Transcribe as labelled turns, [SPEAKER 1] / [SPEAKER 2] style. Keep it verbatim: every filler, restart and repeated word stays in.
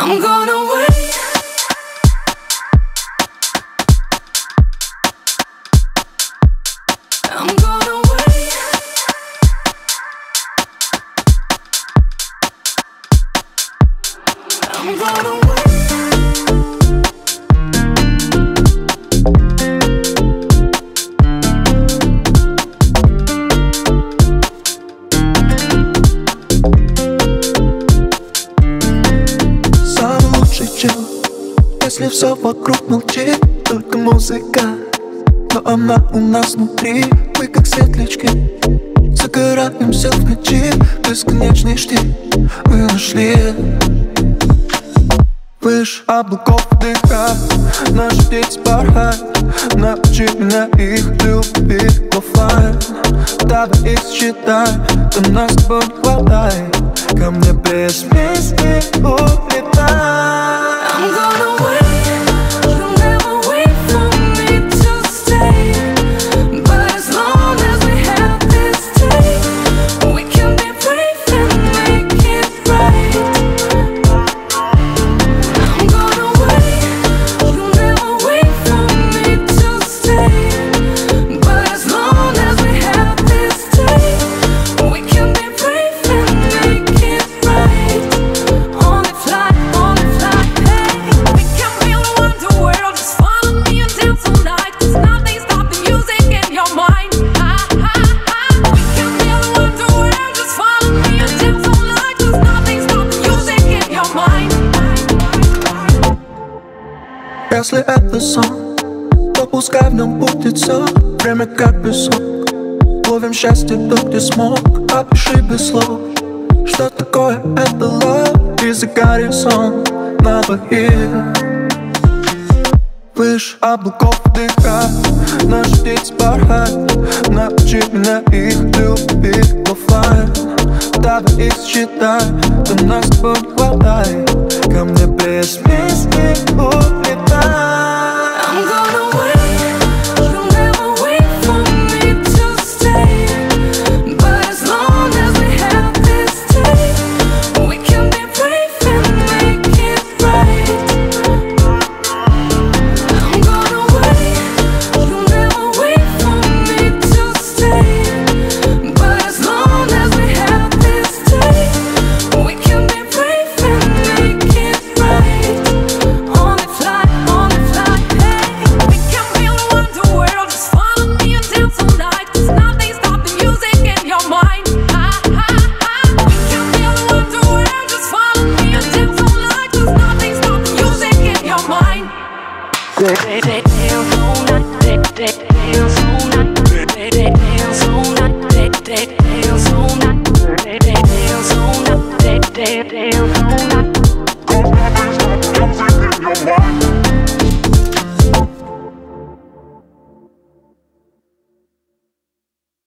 [SPEAKER 1] I'm gonna wait. I'm gonna wait. I'm gonna wait.
[SPEAKER 2] Самый лучший чел, если все вокруг молчит, только музыка. Но она у нас внутри, мы как светлячки. Загораемся в ночи, бесконечный штиль мы нашли. Выше облаков дыха, наши птицы порхают. Научи меня их любить в оффлайн. Давай их считай, то нас с тобой не хватает. Ко мне без песни улетай.
[SPEAKER 1] I'm gonna wait. You'll never wait for me to stay. But as long as we have this day, we can be brave and make it right. I'm gonna wait. You'll never wait for me to stay. But as long as we have this day, we can be brave and make it right. On the fly, on the fly, hey. We can feel the world, just follow me and dance all night. Cause nothing stops the music in your mind. Ah, ah, ah. We can feel the world, just follow me and dance all night. Cause nothing stops the music in your mind.
[SPEAKER 2] Если это сон, то пускай в нем будет все. Время как песок, ловим счастье тут, где смог. Опиши без слов, что такое это love. И загорит сон на двоих. Выше облаков дыха, наши птицы порхают. Научи меня их любить в оффлайн. Давай их считай, то нас с тобой не хватает. Ко мне без песни улетай.
[SPEAKER 1] I'm gonna wait. You'll never wait for me to stay. But as long as we have this day, we can be brave and make it right. I'm gonna wait. You'll never wait for me to stay. But as long as we have this day, we can be brave and make it right. On the fly, on the fly, hey. We can feel the world, just follow me and dance all night. Cause nothing stops the music in your mind. Ah, ah, ah. We can feel the world, just follow me and dance all night. Cause nothing stops the music in your mind. Dance all night, dance all night, dance all night, dance all night, dance all night, dance all night, dance.